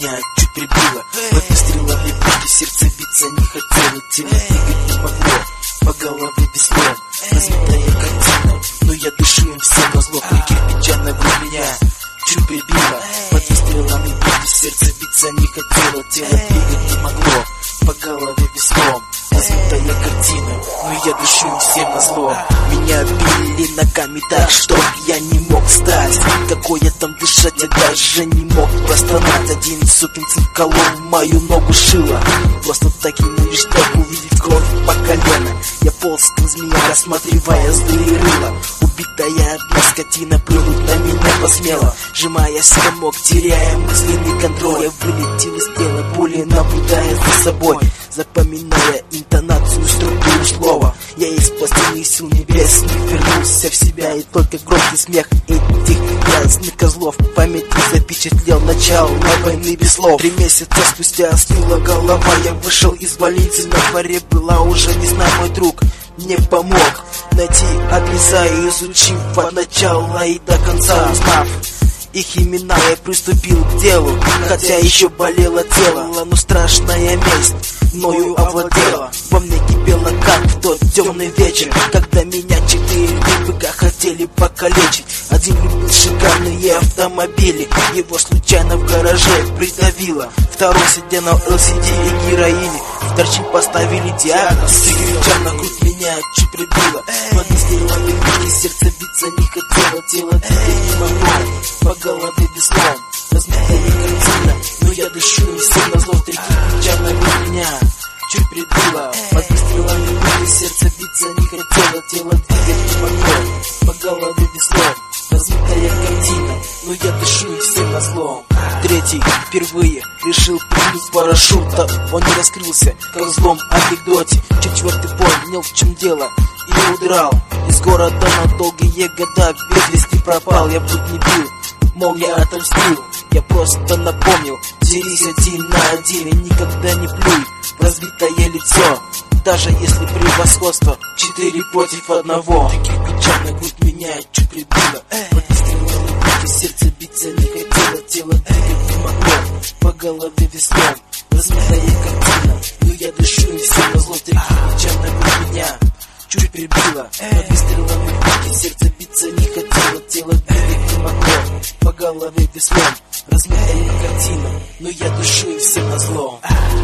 меня чуть прибило. Под выстрелами пушки сердце биться не хотело, тело двигать не могло, по голове веслом. Разбитая картина, но я дышу им всем назло. При кирпича на грудь меня чуть прибило. Под выстрелами пушки сердце биться не хотело, тело двигать не могло, по голове веслом. Разбитая картина, но я дышу им всем назло. Меня били ногами так, что я не мог встать. Какое там дышать, я даже не мог простонать. Один сукин сын колол мою ногу шила. Просто так ему лишь так увидеть кровь по колено. Я полз, как змея, рассматривая злые рыла. Убитая одна скотина плюнуть на меня посмела. Сжимаясь в комок, теряя мысленный контроль, я вылетел из тела, боли наблюдая за собой, запоминая интонацию, структуру слова. Я из последних сил небес не вернулся в себя, и только громкий смех этих грязных козлов в памяти запечатлел начало войны без слов. 3 месяца спустя остыла голова, я вышел из больницы, на дворе была уже весна, мой друг мне помог найти адреса, и изучив от начала и до конца, узнав их имена, я приступил к делу, хотя еще болело тело, но страшная месть мною овладела. Во мне кипело, как в тот темный вечер, когда меня 4 быка хотели покалечить. Один любил шикарные автомобили, его случайно в гараже придавило. Второй сидя на ЛСД и героине, в торчи поставили диагноз. Крича на грудь меня чуть прибило. Под выстрелами пушки сердце биться не хотело, тело двигать не могло, по голове веслом. Разбитая картина, но я дышу и всем назло. 3 кирпича на грудь меня чуть прибило. Под выстрелами пушки сердце биться не хотело, тело двигать не могло, по голове веслом. Разбитая картина, но я дышу и всем назло. 3 впервые решил прыгнуть с парашюта, он не раскрылся, как в злом анекдоте. 4 понял, в чем дело, и удрал из города на долгие года, без вести пропал. Я будь не бил, мол, я отомстил, я просто напомнил: делись 1 на 1 и никогда не плюй в разбитое лицо, даже если превосходство 4 против 1. 3 кирпича на грудь меня чуть прибило. Под выстрелами пушки сердце биться не хотело, тело двигать не могло, по голове веслом. Разбитая картина, но я дышу и всем назло. 3 кирпича на грудь меня чуть прибило. Под выстрелами пушки сердце биться не хотело, тело двигать не могло, по голове веслом. Разбитая картина, но я дышу и всем назло.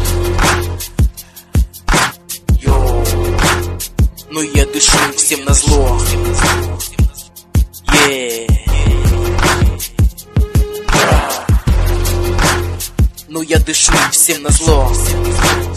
Но я дышу и всем назло. Но я дышу и всем назло.